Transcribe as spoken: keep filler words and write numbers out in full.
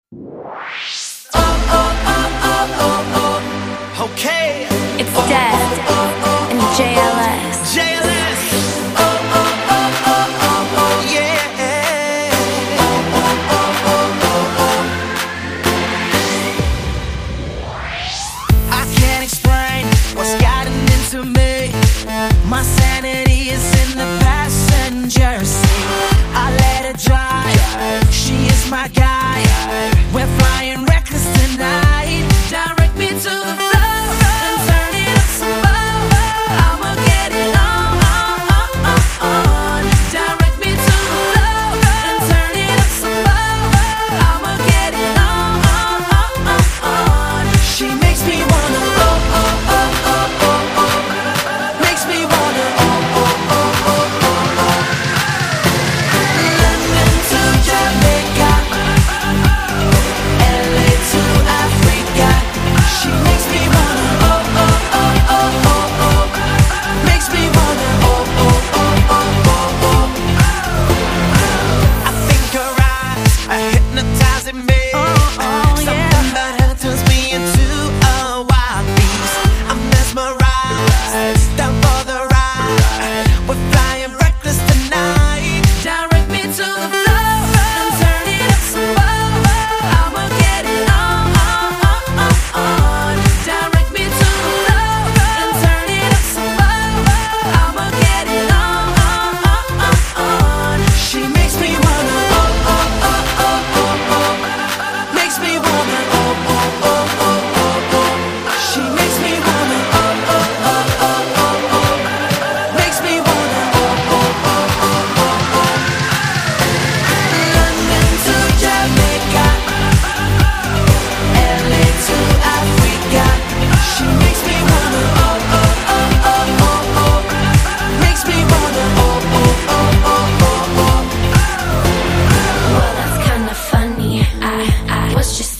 Oh, oh, oh, oh, oh, oh. Okay. It's Dead and J L S. J L S. Oh, oh, oh, oh, oh, oh, yeah. Oh, oh, oh, oh, oh. I can't explain what's gotten into me. My sanity is in the passenger seat. I let her drive. She is my guide. We're flying reckless tonight. Direct me to the floor and turn it up some more. I'ma get it on, on, on, on. Direct me to the floor and turn it up some more. I'ma get it on, on, on, on. She makes me wanna oh, oh, oh, oh, oh, oh. Makes me wanna oh, oh, oh, oh, oh. London to Jamaica, L A to Africa. She makes me wanna oh, oh, oh, oh, oh, oh. Makes me wanna oh, oh, oh, oh, oh, oh. I think her eyes are hypnotizing me. Something about her turns me into a wild beast. I'm mesmerized, down for the ride. We're flying reckless tonight. Direct me to the floor and turn it up some more. I'ma get it on, on, on, on. Direct me to the floor and turn it up some more. I'ma get it on, on, on, on. She makes me wanna oh, oh, oh, oh, oh, oh. Makes me wanna oh, oh, oh, oh, oh, oh. She makes me wanna oh, oh, oh, oh, oh, oh. Makes me wanna oh, oh, oh, oh, oh, oh. London to Jamaica, L A to Africa. She makes me wanna oh, oh, oh, oh, oh, oh. Makes me wanna oh, oh, oh, oh, oh, oh. Well, that's kinda funny. I, I was just